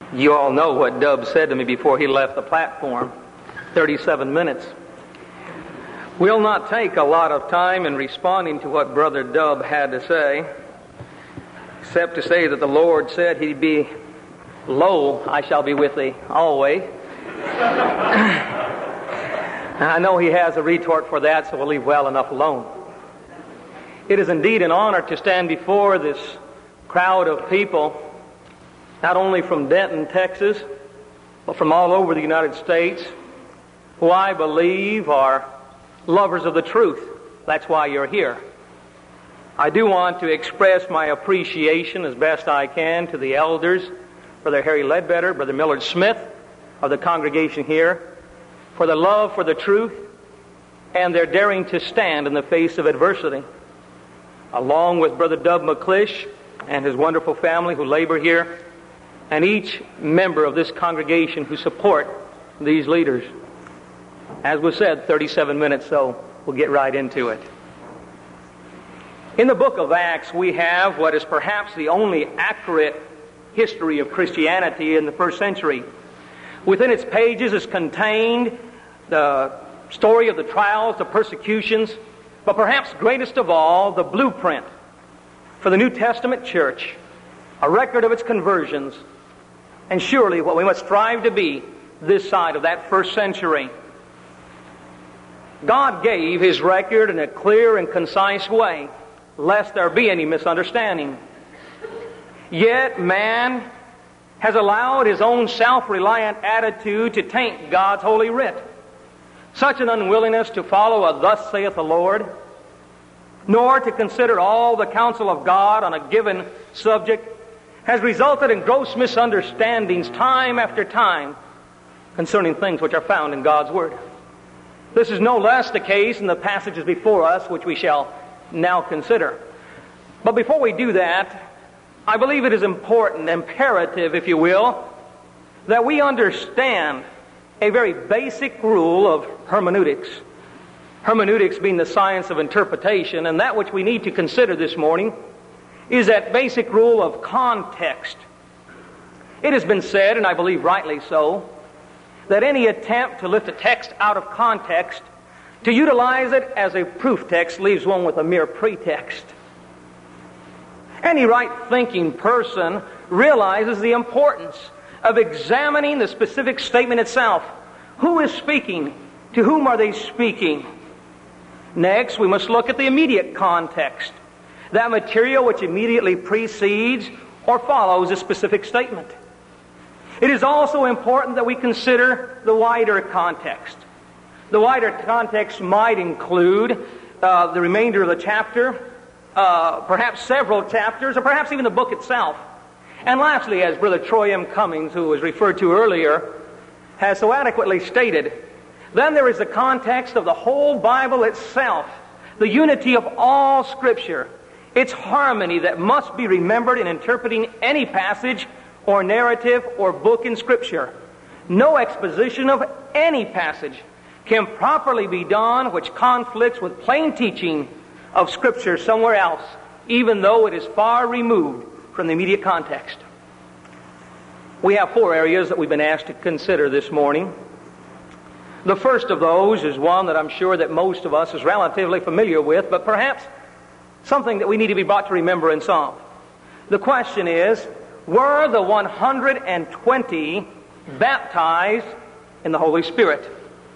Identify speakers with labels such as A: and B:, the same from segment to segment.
A: You all know what Dub said to me before he left the platform. 37 minutes. We'll not take a lot of time in responding to what Brother Dub had to say, except to say that the Lord said He'd be, "Lo, I shall be with thee always." I know he has a retort for that, so we'll leave well enough alone. It is indeed an honor to stand before this crowd of people, not only from Denton, Texas, but from all over the United States, who I believe are lovers of the truth. That's why you're here. I do want to express my appreciation as best I can to the elders, Brother Harry Ledbetter, Brother Millard Smith of the congregation here, for the love for the truth and their daring to stand in the face of adversity, along with Brother Dub McClish and his wonderful family who labor here, and each member of this congregation who support these leaders. As was said, 37 minutes, so we'll get right into it. In the book of Acts, we have what is perhaps the only accurate history of Christianity in the first century. Within its pages is contained the story of the trials, the persecutions, but perhaps greatest of all, the blueprint for the New Testament church, a record of its conversions, and surely what we must strive to be this side of that first century. God gave His record in a clear and concise way, lest there be any misunderstanding. Yet man has allowed his own self-reliant attitude to taint God's holy writ. Such an unwillingness to follow a "thus saith the Lord," nor to consider all the counsel of God on a given subject, has resulted in gross misunderstandings time after time concerning things which are found in God's Word. This is no less the case in the passages before us, which we shall now consider. But before we do that, I believe it is important, imperative, if you will, that we understand a very basic rule of hermeneutics. Hermeneutics being the science of interpretation, and that which we need to consider this morning is that basic rule of context. It has been said, and I believe rightly so, that any attempt to lift a text out of context, to utilize it as a proof text, leaves one with a mere pretext. Any right-thinking person realizes the importance of examining the specific statement itself. Who is speaking? To whom are they speaking? Next, we must look at the immediate context, that material which immediately precedes or follows a specific statement. It is also important that we consider the wider context. The wider context might include the remainder of the chapter, perhaps several chapters, or perhaps even the book itself. And lastly, as Brother Troy M. Cummings, who was referred to earlier, has so adequately stated, then there is the context of the whole Bible itself, the unity of all Scripture, its harmony that must be remembered in interpreting any passage or narrative or book in Scripture. No exposition of any passage can properly be done which conflicts with plain teaching of Scripture somewhere else, even though it is far removed from the immediate context. We have 4 areas that we've been asked to consider this morning. The first of those is one that I'm sure that most of us is relatively familiar with, but perhaps something that we need to be brought to remember and solve. The question is, were the 120 baptized in the Holy Spirit?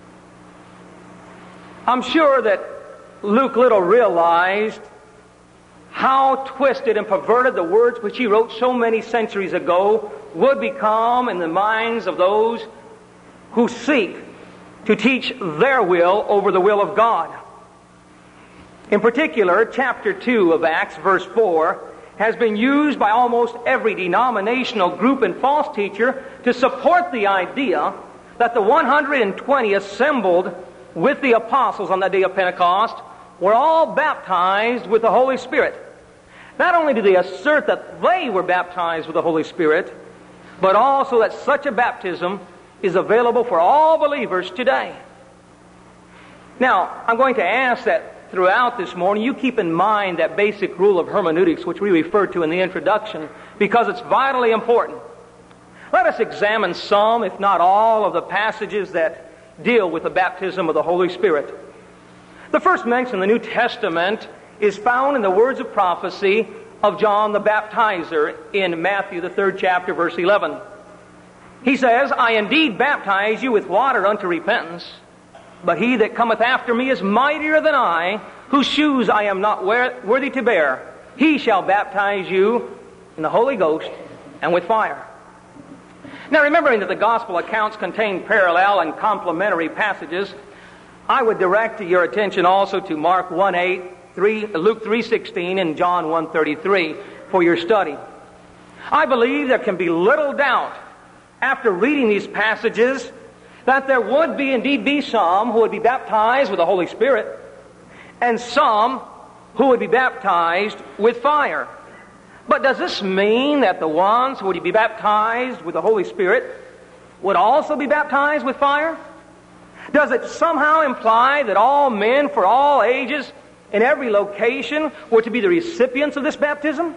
A: I'm sure that Luke Little realized how twisted and perverted the words which he wrote so many centuries ago would become in the minds of those who seek to teach their will over the will of God. In particular, chapter 2 of Acts, verse 4, has been used by almost every denominational group and false teacher to support the idea that the 120 assembled with the apostles on that day of Pentecost were all baptized with the Holy Spirit. Not only do they assert that they were baptized with the Holy Spirit, but also that such a baptism is available for all believers today. Now, I'm going to ask that throughout this morning you keep in mind that basic rule of hermeneutics which we referred to in the introduction, because it's vitally important. Let us examine some, if not all, of the passages that deal with the baptism of the Holy Spirit. The first mention in the New Testament is found in the words of prophecy of John the Baptizer in Matthew, the 3rd chapter, verse 11. He says, I indeed baptize you with water unto repentance, but he that cometh after me is mightier than I, whose shoes I am not worthy to bear. He shall baptize you in the Holy Ghost and with fire. Now, remembering that the gospel accounts contain parallel and complementary passages, I would direct your attention also to Mark 1:8, Luke 3:16, and John 1:33 for your study. I believe there can be little doubt after reading these passages that there would indeed be some who would be baptized with the Holy Spirit and some who would be baptized with fire. But does this mean that the ones who would be baptized with the Holy Spirit would also be baptized with fire? Does it somehow imply that all men for all ages in every location were to be the recipients of this baptism?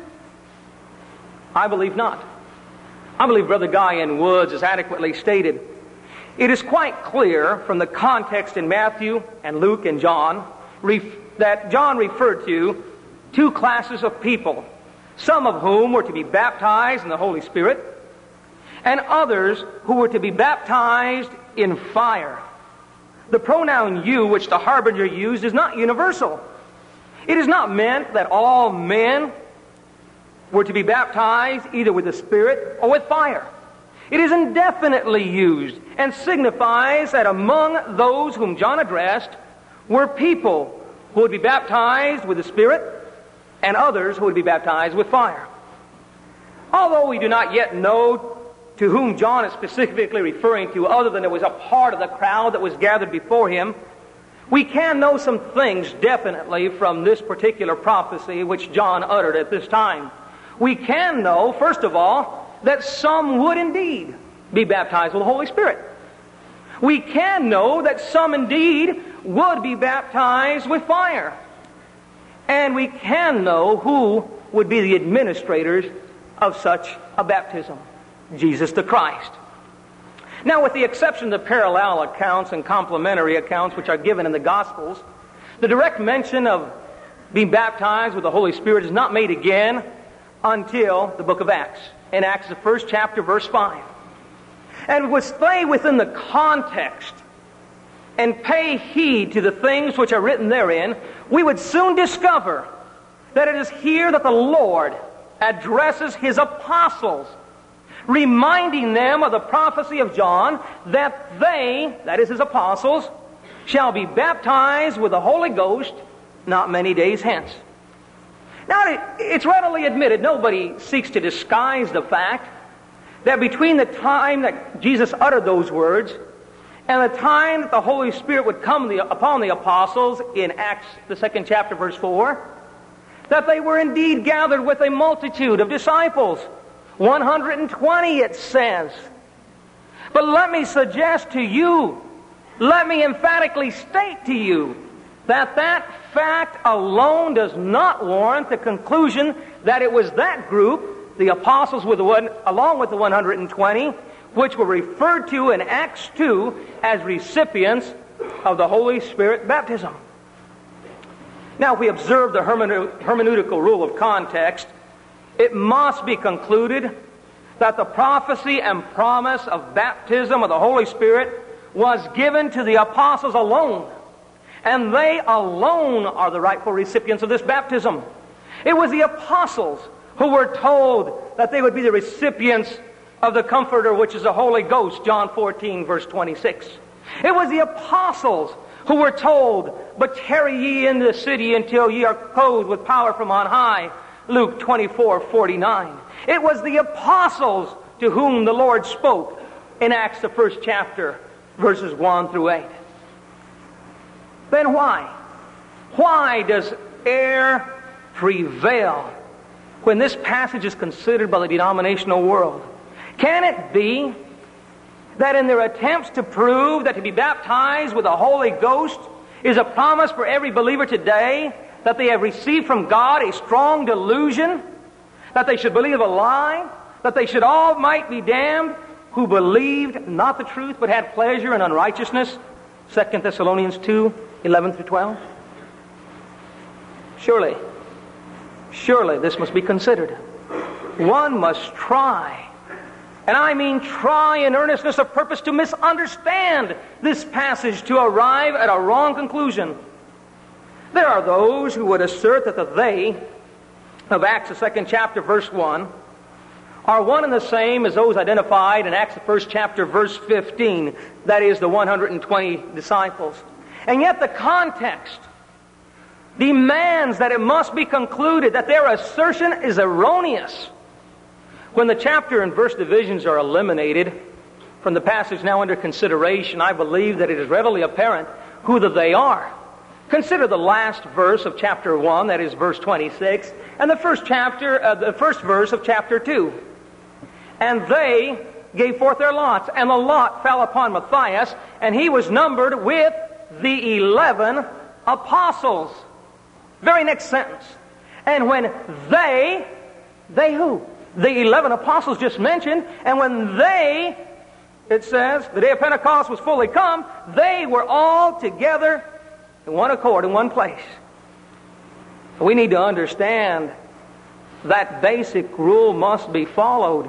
A: I believe not. I believe Brother Guy N. Woods has adequately stated. It is quite clear from the context in Matthew and Luke and John that John referred to two classes of people, some of whom were to be baptized in the Holy Spirit, and others who were to be baptized in fire. The pronoun you, which the harbinger used, is not universal. It is not meant that all men were to be baptized either with the Spirit or with fire. It is indefinitely used and signifies that among those whom John addressed were people who would be baptized with the Spirit and others who would be baptized with fire. Although we do not yet know to whom John is specifically referring to, other than it was a part of the crowd that was gathered before him, we can know some things definitely from this particular prophecy which John uttered at this time. We can know, first of all, that some would indeed be baptized with the Holy Spirit. We can know that some indeed would be baptized with fire. And we can know who would be the administrators of such a baptism: Jesus the Christ. Now, with the exception of the parallel accounts and complementary accounts which are given in the Gospels, the direct mention of being baptized with the Holy Spirit is not made again until the book of Acts. In Acts, the 1st chapter, verse 5. And would stay within the context and pay heed to the things which are written therein, we would soon discover that it is here that the Lord addresses His apostles, reminding them of the prophecy of John that they, that is His apostles, shall be baptized with the Holy Ghost not many days hence. Now, it's readily admitted, nobody seeks to disguise the fact that between the time that Jesus uttered those words and the time that the Holy Spirit would come upon the apostles in Acts, the 2nd chapter, verse 4, that they were indeed gathered with a multitude of disciples. 120, it says. But let me suggest to you, let me emphatically state to you, that fact alone does not warrant the conclusion that it was that group, the apostles along with the 120, which were referred to in Acts 2 as recipients of the Holy Spirit baptism. Now, if we observe the hermeneutical rule of context, it must be concluded that the prophecy and promise of baptism of the Holy Spirit was given to the apostles alone, and they alone are the rightful recipients of this baptism. It was the apostles who were told that they would be the recipients of the Comforter, which is the Holy Ghost, John 14, verse 26. It was the apostles who were told, "But tarry ye in the city until ye are clothed with power from on high," Luke 24:49. It was the apostles to whom the Lord spoke in Acts, the 1st chapter, verses 1 through 8. Then why? Why does error prevail when this passage is considered by the denominational world? Can it be that in their attempts to prove that to be baptized with the Holy Ghost is a promise for every believer today, that they have received from God a strong delusion, that they should believe a lie, that they should all might be damned, who believed not the truth, but had pleasure in unrighteousness. 2 Thessalonians 2, 11 through 12. Surely this must be considered. One must try, and I mean try in earnestness of purpose, to misunderstand this passage to arrive at a wrong conclusion. There are those who would assert that the they of Acts, the 2nd chapter, verse 1, are one and the same as those identified in Acts, the 1st chapter, verse 15, that is, the 120 disciples. And yet the context demands that it must be concluded that their assertion is erroneous. When the chapter and verse divisions are eliminated from the passage now under consideration, I believe that it is readily apparent who the they are. Consider the last verse of chapter 1, that is verse 26, and the first verse of chapter 2. And they gave forth their lots, and the lot fell upon Matthias, and he was numbered with the 11 apostles. Very next sentence. And when they who? The 11 apostles just mentioned, and when it says, the day of Pentecost was fully come, they were all together in one accord, in one place. We need to understand that basic rule must be followed.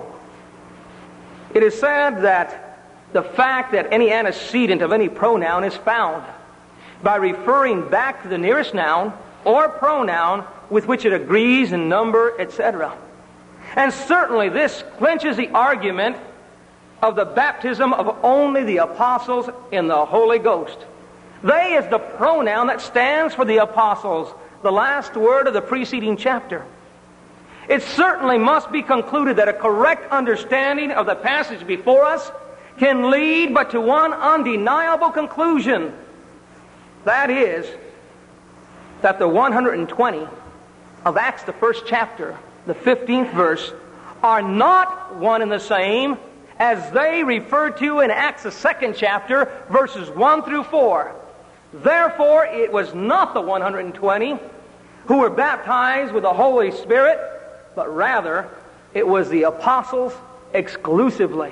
A: It is said that the fact that any antecedent of any pronoun is found by referring back to the nearest noun or pronoun with which it agrees in number, etc. And certainly this clinches the argument of the baptism of only the apostles in the Holy Ghost. They is the pronoun that stands for the apostles, the last word of the preceding chapter. It certainly must be concluded that a correct understanding of the passage before us can lead but to one undeniable conclusion. That is, that the 120 of Acts, the 1st chapter, the 15th verse, are not one and the same as they referred to in Acts, the 2nd chapter, verses 1 through 4. Therefore, it was not the 120 who were baptized with the Holy Spirit, but rather it was the apostles exclusively.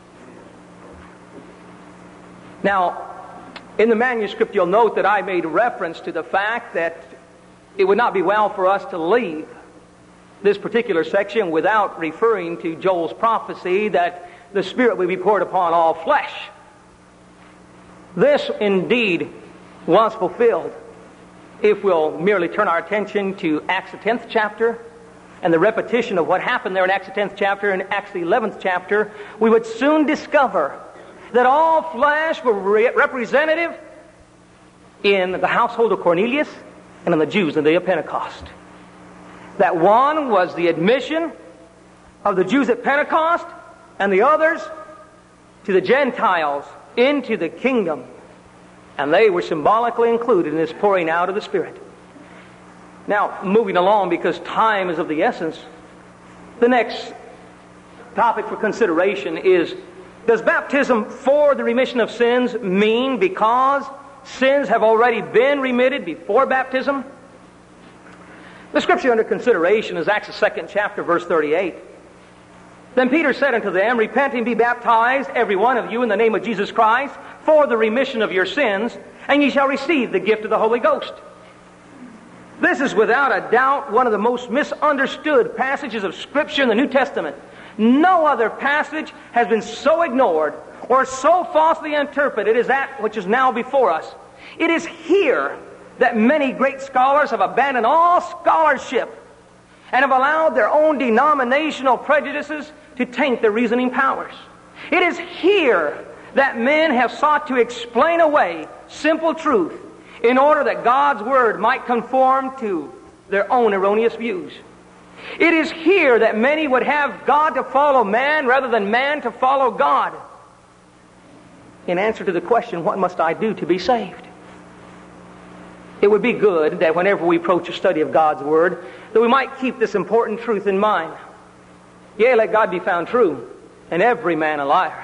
A: Now, in the manuscript, you'll note that I made reference to the fact that it would not be well for us to leave this particular section without referring to Joel's prophecy that the Spirit will be poured upon all flesh. This indeed was fulfilled. If we'll merely turn our attention to Acts the 10th chapter and the repetition of what happened there in Acts the 10th chapter and Acts the 11th chapter, we would soon discover that all flesh were representative in the household of Cornelius and in the Jews in the day of Pentecost. That one was the admission of the Jews at Pentecost, and the others to the Gentiles into the kingdom. And they were symbolically included in this pouring out of the Spirit. Now, moving along, because time is of the essence, the next topic for consideration is, does baptism for the remission of sins mean because sins have already been remitted before baptism? The scripture under consideration is Acts the 2nd chapter, verse 38. Then Peter said unto them, Repent and be baptized, every one of you, in the name of Jesus Christ, for the remission of your sins, and ye shall receive the gift of the Holy Ghost. This is without a doubt one of the most misunderstood passages of Scripture in the New Testament. No other passage has been so ignored or so falsely interpreted as that which is now before us. It is here that many great scholars have abandoned all scholarship and have allowed their own denominational prejudices to taint their reasoning powers. It is here that men have sought to explain away simple truth in order that God's Word might conform to their own erroneous views. It is here that many would have God to follow man rather than man to follow God. In answer to the question, what must I do to be saved? It would be good that whenever we approach a study of God's Word, that we might keep this important truth in mind. Yea, let God be found true, and every man a liar.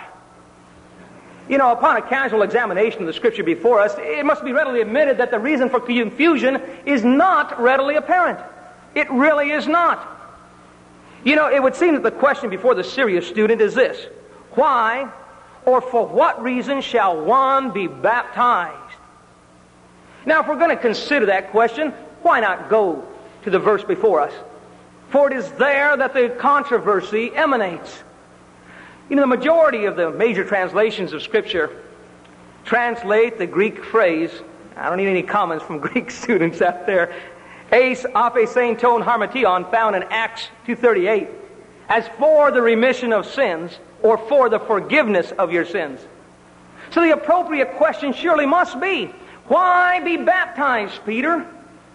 A: You know, upon a casual examination of the Scripture before us, it must be readily admitted that the reason for confusion is not readily apparent. It really is not. You know, it would seem that the question before the serious student is this: Why or for what reason shall one be baptized? Now, if we're going to consider that question, why not go to the verse before us? For it is there that the controversy emanates. You know, the majority of the major translations of Scripture translate the Greek phrase, I don't need any comments from Greek students out there, eis aphesein ton harmation, found in Acts 2:38, as for the remission of sins, or for the forgiveness of your sins. So the appropriate question surely must be, why be baptized, Peter?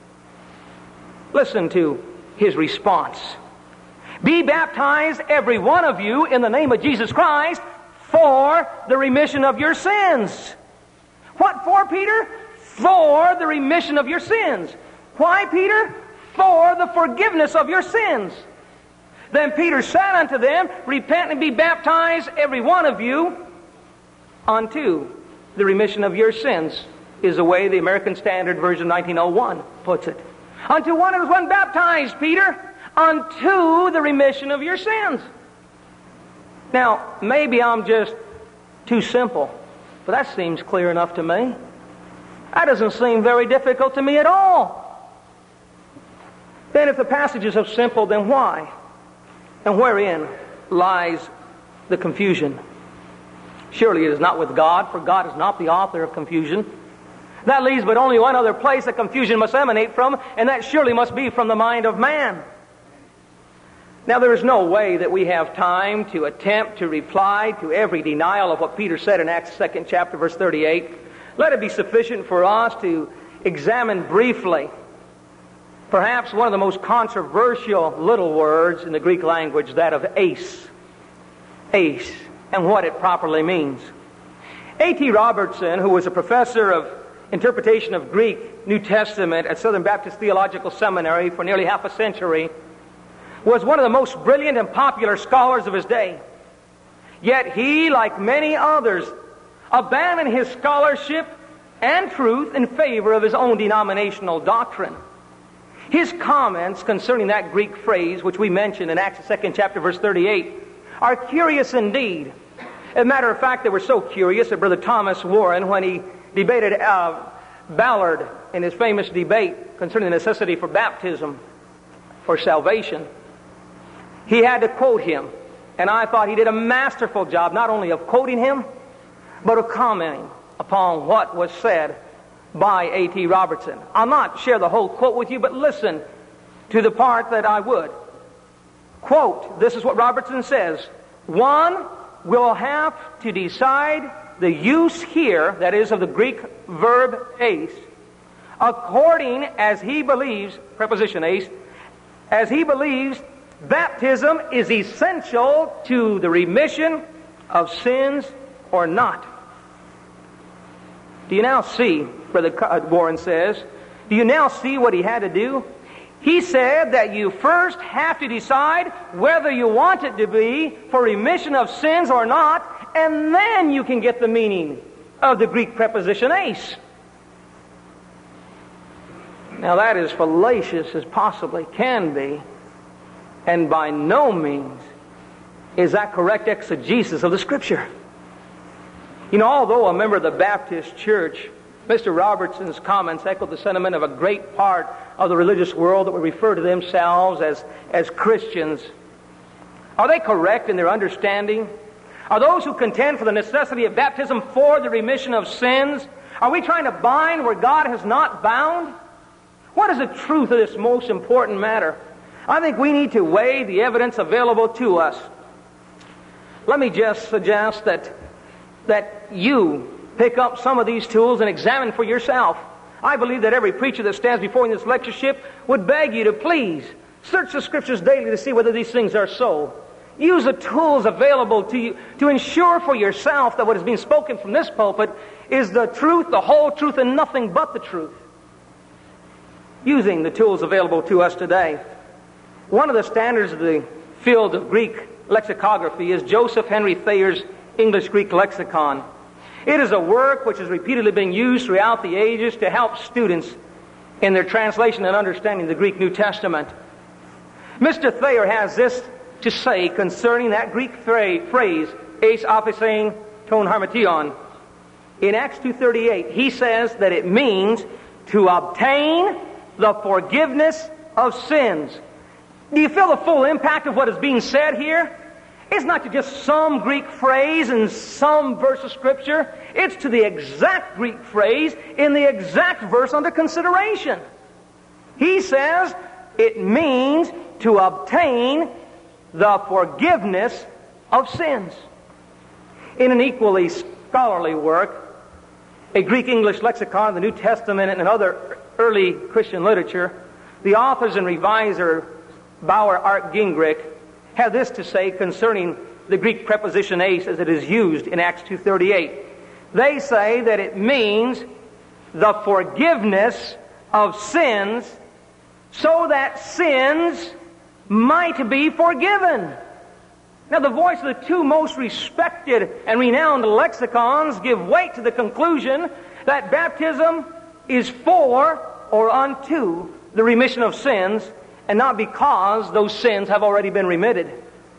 A: Listen to his response. Be baptized, every one of you, in the name of Jesus Christ, for the remission of your sins. What for, Peter? For the remission of your sins. Why, Peter? For the forgiveness of your sins. Then Peter said unto them, repent and be baptized, every one of you, unto the remission of your sins, is the way the American Standard Version 1901 puts it. Unto one who was baptized, Peter, unto the remission of your sins. Now, maybe I'm just too simple, but that seems clear enough to me. That doesn't seem very difficult to me at all. Then if the passage is so simple, then why? And wherein lies the confusion? Surely it is not with God, for God is not the author of confusion. That leaves but only one other place that confusion must emanate from, and that surely must be from the mind of man. Now, there is no way that we have time to attempt to reply to every denial of what Peter said in Acts 2nd chapter, verse 38. Let it be sufficient for us to examine briefly perhaps one of the most controversial little words in the Greek language, that of eis. Eis, and what it properly means. A.T. Robertson, who was a professor of interpretation of Greek New Testament at Southern Baptist Theological Seminary for nearly half a century, was one of the most brilliant and popular scholars of his day. Yet he, like many others, abandoned his scholarship and truth in favor of his own denominational doctrine. His comments concerning that Greek phrase, which we mentioned in Acts 2nd chapter, verse 38, are curious indeed. As a matter of fact, they were so curious that Brother Thomas Warren, when he debated Ballard in his famous debate concerning the necessity for baptism for salvation, he had to quote him. And I thought he did a masterful job, not only of quoting him, but of commenting upon what was said by A.T. Robertson. I'll not share the whole quote with you, but listen to the part that I would. Quote, this is what Robertson says: one will have to decide the use here, that is of the Greek verb eis, according as he believes, preposition eis, as he believes baptism is essential to the remission of sins or not. Do you now see, Brother Warren says, do you now see what he had to do? He said that you first have to decide whether you want it to be for remission of sins or not, and then you can get the meaning of the Greek preposition eis. Now that is fallacious as possibly can be, and by no means is that correct exegesis of the Scripture. You know, although a member of the Baptist Church, Mr. Robertson's comments echoed the sentiment of a great part of the religious world that would refer to themselves as Christians. Are they correct in their understanding? Are those who contend for the necessity of baptism for the remission of sins, are we trying to bind where God has not bound? What is the truth of this most important matter? I think we need to weigh the evidence available to us. Let me just suggest that you pick up some of these tools and examine for yourself. I believe that every preacher that stands before you in this lectureship would beg you to please search the Scriptures daily to see whether these things are so. Use the tools available to you to ensure for yourself that what is being spoken from this pulpit is the truth, the whole truth, and nothing but the truth. Using the tools available to us today. One of the standards of the field of Greek lexicography is Joseph Henry Thayer's English-Greek lexicon. It is a work which has repeatedly been used throughout the ages to help students in their translation and understanding of the Greek New Testament. Mr. Thayer has this to say concerning that Greek phrase, eis aphesein ton harmation. In Acts 2:38, he says that it means to obtain the forgiveness of sins. Do you feel the full impact of what is being said here? It's not just some Greek phrase in some verse of Scripture. It's to the exact Greek phrase in the exact verse under consideration. He says it means to obtain the forgiveness of sins. In an equally scholarly work, a Greek-English lexicon of the New Testament and other early Christian literature, the authors and reviser Bauer Art Gingrich have this to say concerning the Greek preposition eis as it is used in Acts 2:38. They say that it means the forgiveness of sins so that sins might be forgiven. Now, the voice of the two most respected and renowned lexicons give weight to the conclusion that baptism is for or unto the remission of sins, and not because those sins have already been remitted.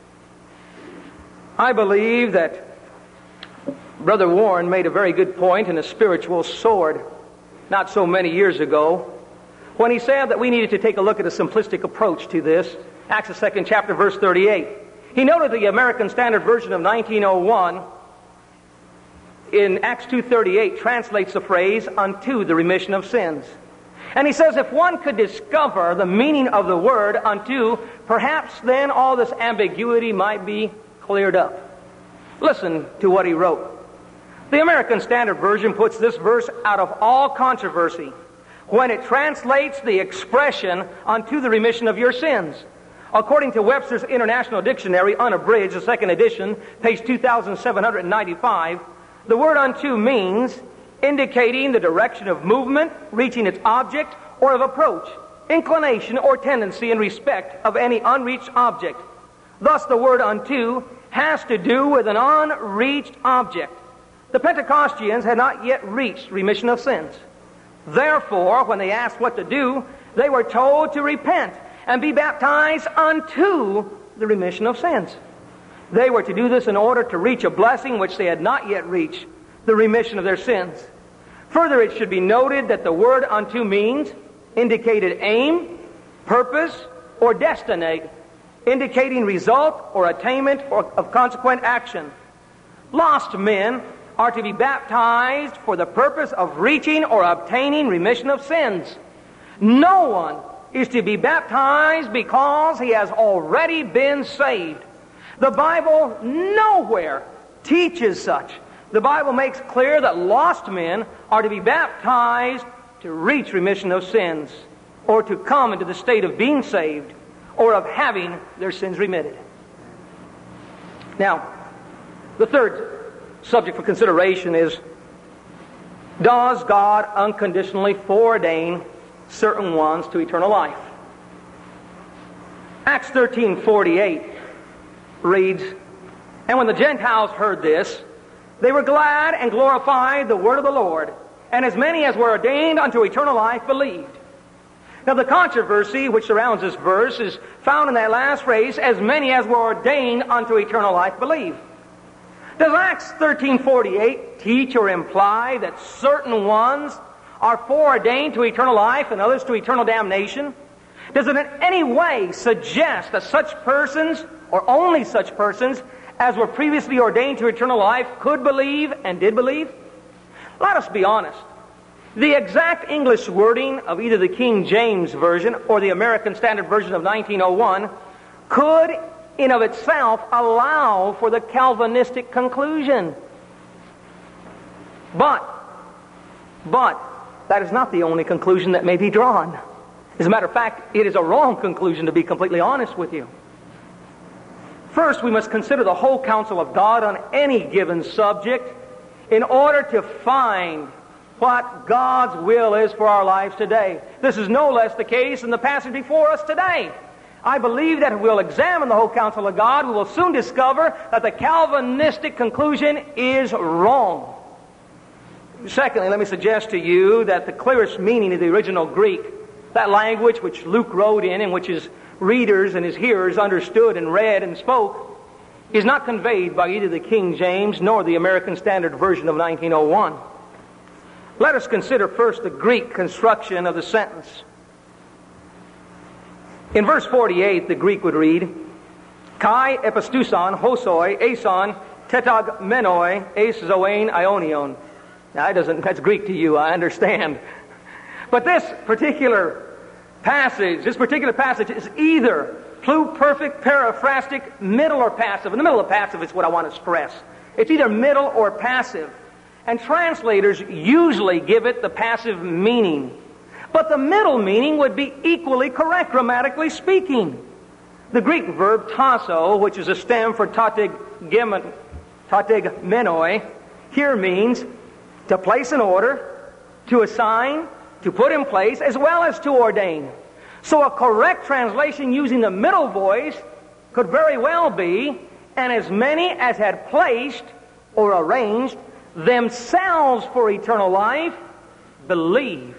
A: I believe that Brother Warren made a very good point in A Spiritual Sword not so many years ago when he said that we needed to take a look at a simplistic approach to this. Acts the 2nd chapter, verse 38. He noted the American Standard Version of 1901 in Acts 2:38 translates the phrase unto the remission of sins. And he says if one could discover the meaning of the word unto, perhaps then all this ambiguity might be cleared up. Listen to what he wrote. The American Standard Version puts this verse out of all controversy when it translates the expression unto the remission of your sins. According to Webster's International Dictionary, unabridged, the second edition, page 2795, the word unto means indicating the direction of movement, reaching its object, or of approach, inclination or tendency in respect of any unreached object. Thus, the word unto has to do with an unreached object. The Pentecostalians had not yet reached remission of sins. Therefore, when they asked what to do, they were told to repent and be baptized unto the remission of sins. They were to do this in order to reach a blessing which they had not yet reached, the remission of their sins. Further, it should be noted that the word unto means indicated aim, purpose, or destiny, indicating result or attainment of consequent action. Lost men are to be baptized for the purpose of reaching or obtaining remission of sins. No one is to be baptized because he has already been saved. The Bible nowhere teaches such. The Bible makes clear that lost men are to be baptized to reach remission of sins, or to come into the state of being saved, or of having their sins remitted. Now, the third subject for consideration is, does God unconditionally foreordain certain ones to eternal life? Acts 13:48 reads, and when the Gentiles heard this, they were glad and glorified the word of the Lord, and as many as were ordained unto eternal life believed. Now, the controversy which surrounds this verse is found in that last phrase, as many as were ordained unto eternal life believe. Does Acts 13:48 teach or imply that certain ones are foreordained to eternal life and others to eternal damnation? Does it in any way suggest that such persons, or only such persons, as were previously ordained to eternal life, could believe and did believe? Let us be honest. The exact English wording of either the King James Version or the American Standard Version of 1901 could, in of itself, allow for the Calvinistic conclusion. But, that is not the only conclusion that may be drawn. As a matter of fact, it is a wrong conclusion, to be completely honest with you. First, we must consider the whole counsel of God on any given subject in order to find what God's will is for our lives today. This is no less the case in the passage before us today. I believe that if we'll examine the whole counsel of God, we will soon discover that the Calvinistic conclusion is wrong. Secondly, let me suggest to you that the clearest meaning of the original Greek, that language which Luke wrote in and which his readers and his hearers understood and read and spoke, is not conveyed by either the King James nor the American Standard Version of 1901. Let us consider first the Greek construction of the sentence. In verse 48, the Greek would read, Kai epistuson hosoi eson tetagmenoi es zoein ionion. Now, that's Greek to you, I understand. But this particular passage is either pluperfect, periphrastic, middle, or passive. And the middle of passive is what I want to stress. It's either middle or passive. And translators usually give it the passive meaning. But the middle meaning would be equally correct, grammatically speaking. The Greek verb tasso, which is a stem for tategmenoi, here means to place in order, to assign, to put in place, as well as to ordain. So a correct translation using the middle voice could very well be, and as many as had placed or arranged themselves for eternal life believed.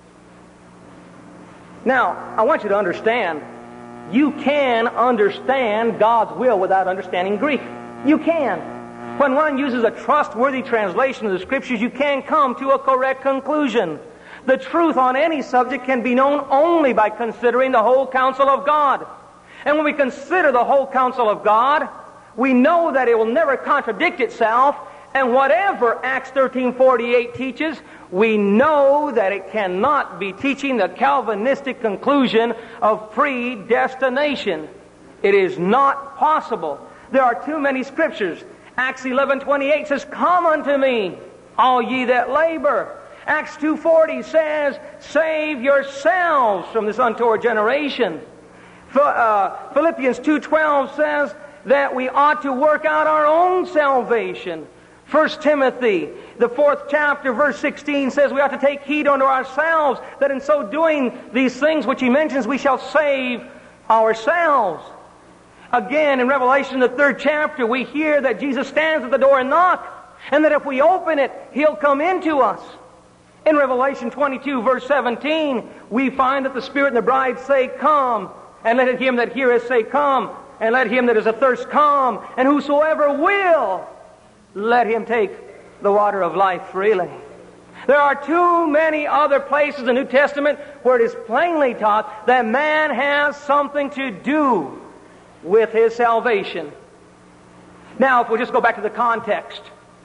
A: Now, I want you to understand, you can understand God's will without understanding Greek. You can. When one uses a trustworthy translation of the Scriptures, you can come to a correct conclusion. The truth on any subject can be known only by considering the whole counsel of God. And when we consider the whole counsel of God, we know that it will never contradict itself, and whatever Acts 13:48 teaches, we know that it cannot be teaching the Calvinistic conclusion of predestination. It is not possible. There are too many Scriptures. Acts 11:28 says, Come unto me, all ye that labor. Acts 2:40 says, Save yourselves from this untoward generation. Philippians 2:12 says that we ought to work out our own salvation. 1 Timothy, the 4th chapter, verse 16 says we ought to take heed unto ourselves, that in so doing these things which he mentions, we shall save ourselves. Again, in Revelation, the 3rd chapter, we hear that Jesus stands at the door and knocks, and that if we open it, He'll come into us. In Revelation 22, verse 17, we find that the Spirit and the bride say, Come, and let him that heareth say, Come, and let him that is athirst come, and whosoever will, let him take the water of life freely. There are too many other places in the New Testament where it is plainly taught that man has something to do with his salvation. Now, if we just go back to the context,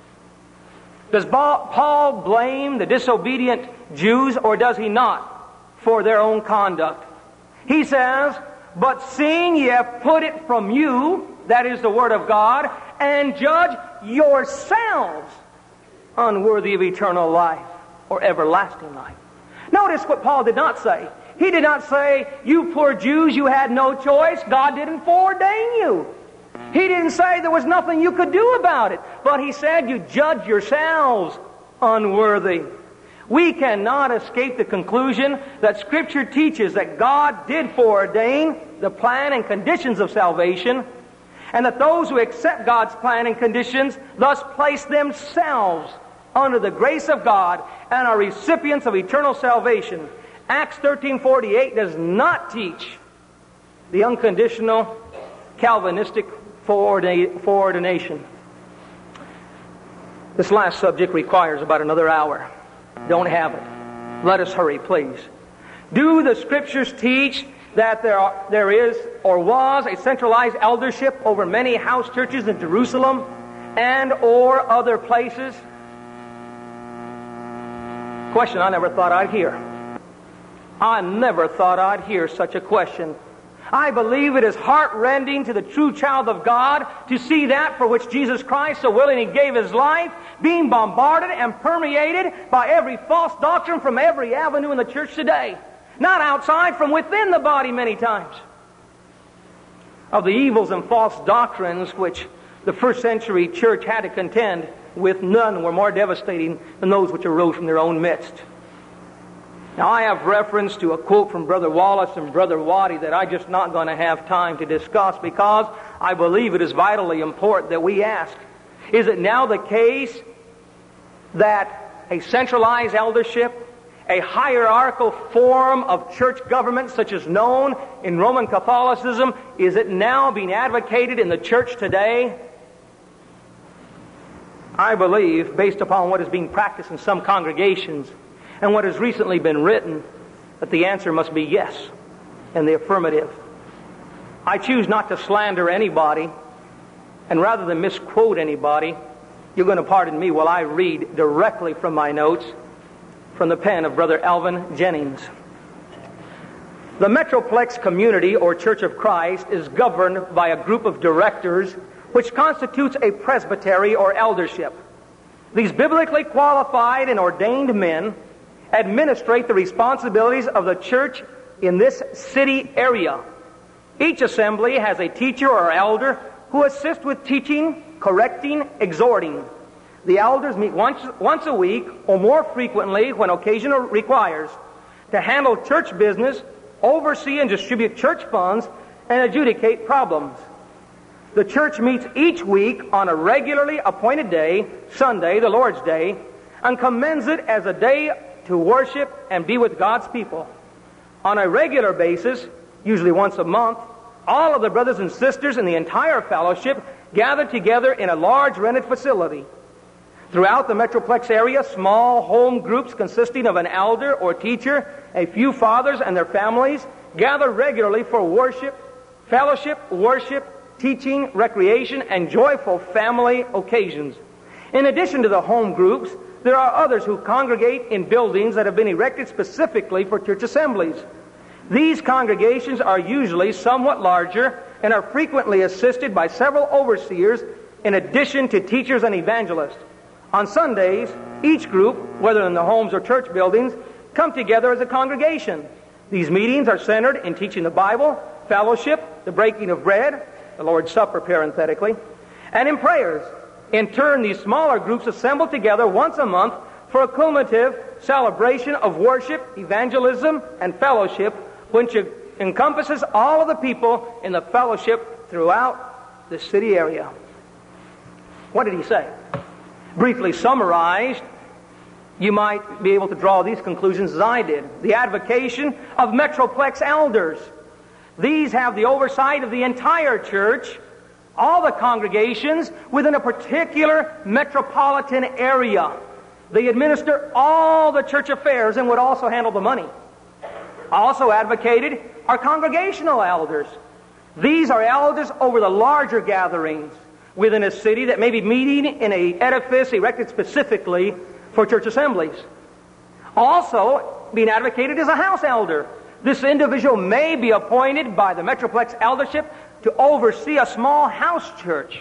A: does Paul blame the disobedient Jews, or does he not, for their own conduct? He says, But seeing ye have put it from you, that is the Word of God, and judge yourselves unworthy of eternal life or everlasting life. Notice what Paul did not say. He did not say, You poor Jews, you had no choice. God didn't foreordain you. He didn't say there was nothing you could do about it. But he said, You judge yourselves unworthy. We cannot escape the conclusion that Scripture teaches that God did foreordain the plan and conditions of salvation, and that those who accept God's plan and conditions thus place themselves under the grace of God and are recipients of eternal salvation. Acts 13:48 does not teach the unconditional Calvinistic foreordination. This last subject requires about another hour. Don't have it. Let us hurry, please. Do the Scriptures teach that there is or was a centralized eldership over many house churches in Jerusalem and or other places? Question I never thought I'd hear. I never thought I'd hear such a question. I believe it is heart-rending to the true child of God to see that for which Jesus Christ so willingly gave His life being bombarded and permeated by every false doctrine from every avenue in the church today. Not outside, from within the body many times. Of the evils and false doctrines which the first century church had to contend with, none were more devastating than those which arose from their own midst. Now, I have reference to a quote from Brother Wallace and Brother Waddy that I'm just not going to have time to discuss, because I believe it is vitally important that we ask, is it now the case that a centralized eldership a hierarchical form of church government such as known in Roman Catholicism, is it now being advocated in the church today? I believe, based upon what is being practiced in some congregations and what has recently been written, that the answer must be yes, in the affirmative. I choose not to slander anybody, and rather than misquote anybody, you're going to pardon me while I read directly from my notes from the pen of Brother Alvin Jennings. The Metroplex community, or Church of Christ, is governed by a group of directors which constitutes a presbytery or eldership. These biblically qualified and ordained men administrate the responsibilities of the church in this city area. Each assembly has a teacher or elder who assists with teaching, correcting, exhorting. The elders meet once a week or more frequently when occasion requires to handle church business, oversee and distribute church funds, and adjudicate problems. The church meets each week on a regularly appointed day, Sunday, the Lord's Day, and commends it as a day to worship and be with God's people. On a regular basis, usually once a month, all of the brothers and sisters in the entire fellowship gather together in a large rented facility. Throughout the Metroplex area, small home groups consisting of an elder or teacher, a few fathers and their families, gather regularly for worship, fellowship, teaching, recreation, and joyful family occasions. In addition to the home groups, there are others who congregate in buildings that have been erected specifically for church assemblies. These congregations are usually somewhat larger and are frequently assisted by several overseers in addition to teachers and evangelists. On Sundays, each group, whether in the homes or church buildings, come together as a congregation. These meetings are centered in teaching the Bible, fellowship, the breaking of bread, the Lord's Supper parenthetically, and in prayers. In turn, these smaller groups assemble together once a month for a cumulative celebration of worship, evangelism, and fellowship, which encompasses all of the people in the fellowship throughout the city area. What did he say? Briefly summarized, you might be able to draw these conclusions as I did. The advocation of Metroplex elders. These have the oversight of the entire church, all the congregations within a particular metropolitan area. They administer all the church affairs and would also handle the money. Also advocated are congregational elders. These are elders over the larger gatherings within a city that may be meeting in an edifice erected specifically for church assemblies. Also being advocated is a house elder. This individual may be appointed by the Metroplex eldership to oversee a small house church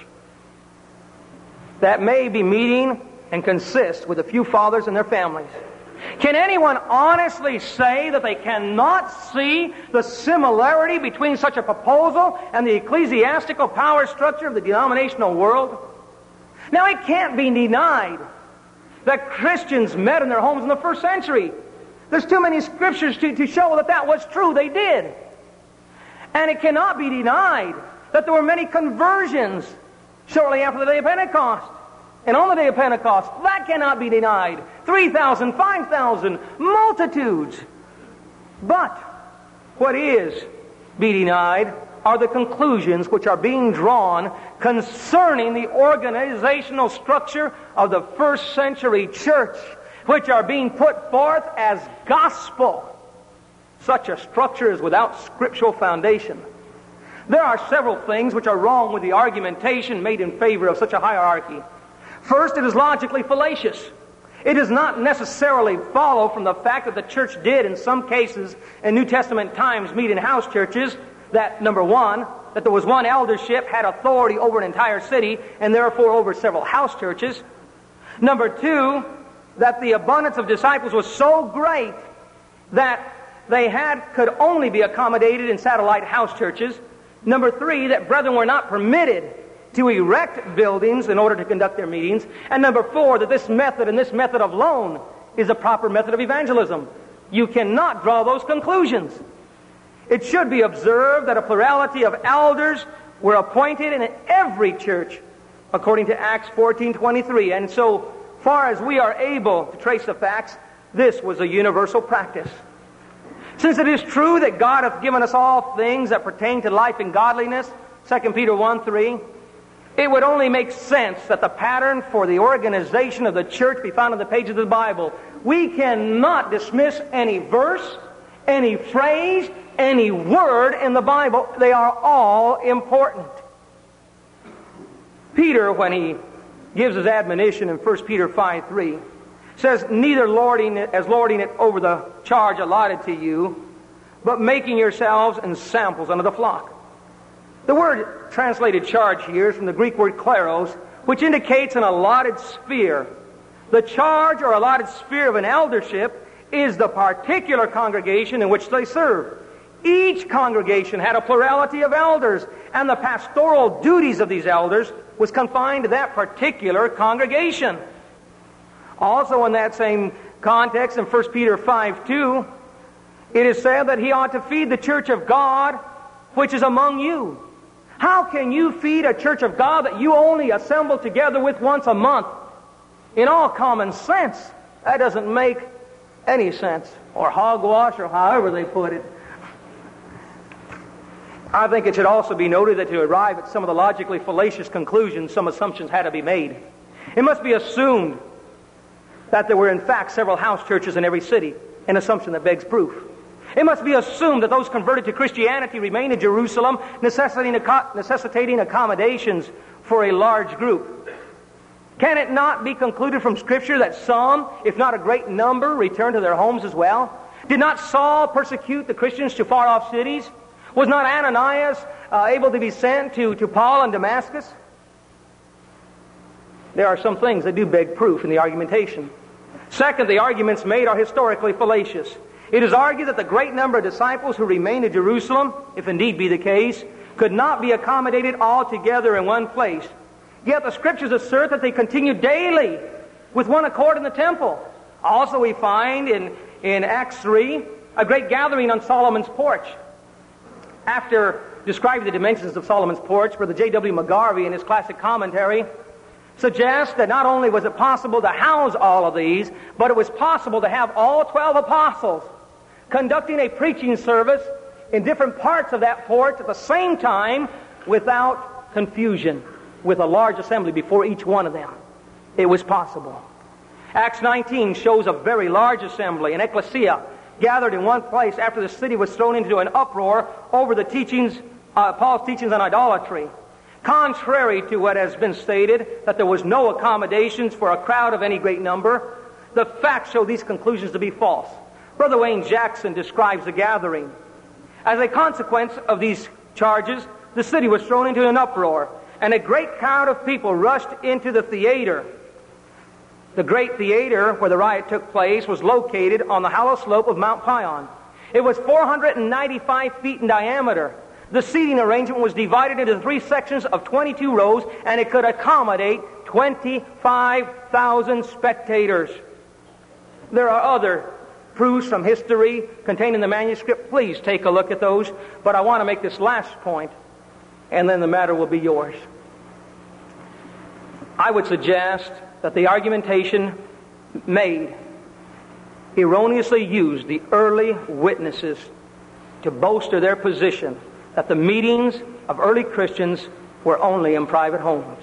A: that may be meeting and consist with a few fathers and their families. Can anyone honestly say that they cannot see the similarity between such a proposal and the ecclesiastical power structure of the denominational world? Now, it can't be denied that Christians met in their homes in the first century. There's too many scriptures to show that that was true. They did. And it cannot be denied that there were many conversions shortly after the day of Pentecost. And on the day of Pentecost, that cannot be denied. 3,000, 5,000, multitudes. But what is being denied are the conclusions which are being drawn concerning the organizational structure of the first century church, which are being put forth as gospel. Such a structure is without scriptural foundation. There are several things which are wrong with the argumentation made in favor of such a hierarchy. First, it is logically fallacious. It does not necessarily follow from the fact that the church did, in some cases, in New Testament times, meet in house churches, that, number one, that there was one eldership, had authority over an entire city, and therefore over several house churches. Number two, that the abundance of disciples was so great that they could only be accommodated in satellite house churches. Number three, that brethren were not permitted to erect buildings in order to conduct their meetings. And number four, that this method and this method alone is a proper method of evangelism. You cannot draw those conclusions. It should be observed that a plurality of elders were appointed in every church, according to Acts 14:23. And so far as we are able to trace the facts, This was a universal practice. Since it is true that God hath given us all things that pertain to life and godliness, 2 Peter 1:3, it would only make sense that the pattern for the organization of the church be found in the pages of the Bible. We cannot dismiss any verse, any phrase, any word in the Bible. They are all important. Peter, when he gives his admonition in 1 Peter 5:3, says, neither lording it over the charge allotted to you, but making yourselves ensamples unto the flock. The word translated charge here is from the Greek word kleros, which indicates an allotted sphere. The charge or allotted sphere of an eldership is the particular congregation in which they serve. Each congregation had a plurality of elders, and the pastoral duties of these elders was confined to that particular congregation. Also in that same context, in 1 Peter 5:2, it is said that he ought to feed the church of God which is among you. How can you feed a church of God that you only assemble together with once a month? In all common sense, that doesn't make any sense. Or hogwash, or however they put it. I think it should also be noted that to arrive at some of the logically fallacious conclusions, some assumptions had to be made. It must be assumed that there were in fact several house churches in every city, an assumption that begs proof. It must be assumed that those converted to Christianity remained in Jerusalem, necessitating accommodations for a large group. Can it not be concluded from Scripture that some, if not a great number, returned to their homes as well? Did not Saul persecute the Christians to far-off cities? Was not Ananias able to be sent to Paul in Damascus? There are some things that do beg proof in the argumentation. Second, the arguments made are historically fallacious. It is argued that the great number of disciples who remained in Jerusalem, if indeed be the case, could not be accommodated all together in one place. Yet the Scriptures assert that they continued daily with one accord in the temple. Also we find in Acts 3 a great gathering on Solomon's porch. After describing the dimensions of Solomon's porch, Brother J.W. McGarvey in his classic commentary suggests that not only was it possible to house all of these, but it was possible to have all 12 apostles conducting a preaching service in different parts of that porch at the same time without confusion, with a large assembly before each one of them. It was possible. Acts 19 shows a very large assembly, an ecclesia, gathered in one place after the city was thrown into an uproar over the teachings, Paul's teachings on idolatry. Contrary to what has been stated, that there was no accommodations for a crowd of any great number, the facts show these conclusions to be false. Brother Wayne Jackson describes the gathering. As a consequence of these charges, the city was thrown into an uproar, and a great crowd of people rushed into the theater. The great theater where the riot took place was located on the hollow slope of Mount Pion. It was 495 feet in diameter. The seating arrangement was divided into 3 sections of 22 rows, and it could accommodate 25,000 spectators. There are other proofs from history contained in the manuscript. Please take a look at those. But I want to make this last point, and then the matter will be yours. I would suggest that the argumentation made erroneously used the early witnesses to bolster their position that the meetings of early Christians were only in private homes.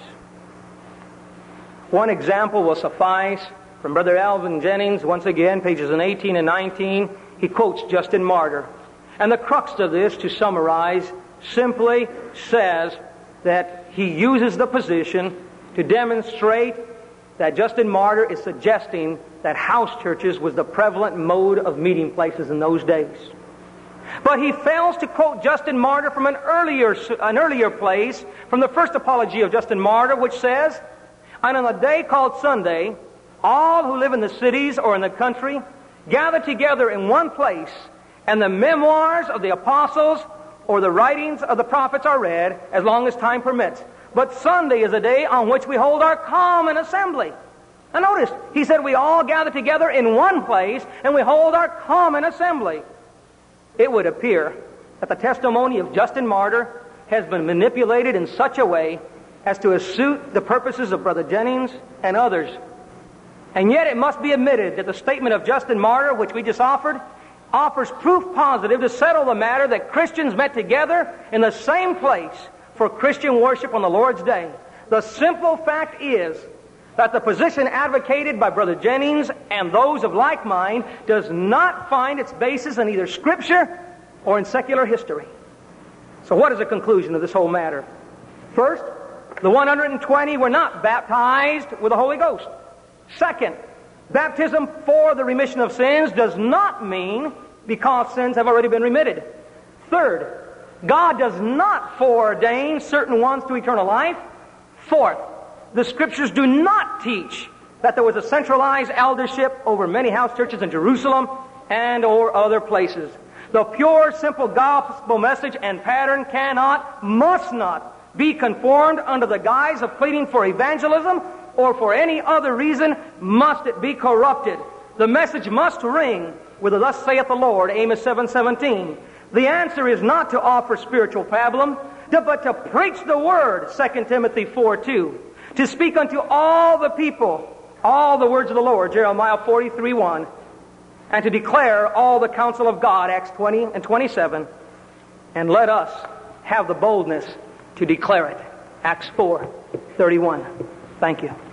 A: One example will suffice from Brother Alvin Jennings, once again, pages 18 and 19. He quotes Justin Martyr. And the crux of this, to summarize, simply says that he uses the position to demonstrate that Justin Martyr is suggesting that house churches was the prevalent mode of meeting places in those days. But he fails to quote Justin Martyr from an earlier place, from the first apology of Justin Martyr, which says, "And on a day called Sunday, all who live in the cities or in the country gather together in one place, and the memoirs of the apostles or the writings of the prophets are read as long as time permits. But Sunday is a day on which we hold our common assembly." Now notice, he said we all gather together in one place and we hold our common assembly. It would appear that the testimony of Justin Martyr has been manipulated in such a way as to suit the purposes of Brother Jennings and others. And yet it must be admitted that the statement of Justin Martyr, which we just offered, offers proof positive to settle the matter that Christians met together in the same place for Christian worship on the Lord's Day. The simple fact is that the position advocated by Brother Jennings and those of like mind does not find its basis in either Scripture or in secular history. So what is the conclusion of this whole matter? First, the 120 were not baptized with the Holy Ghost. Second, baptism for the remission of sins does not mean because sins have already been remitted. Third, God does not foreordain certain ones to eternal life. Fourth, the Scriptures do not teach that there was a centralized eldership over many house churches in Jerusalem and or other places. The pure, simple gospel message and pattern cannot, must not be conformed under the guise of pleading for evangelism or for any other reason must it be corrupted. The message must ring with a thus saith the Lord, Amos 7:17. The answer is not to offer spiritual pablum, but to preach the word, 2 Timothy 4:2. To speak unto all the people, all the words of the Lord, Jeremiah 43:1. And to declare all the counsel of God, Acts 20 and 27. And let us have the boldness to declare it, Acts 4:31. Thank you.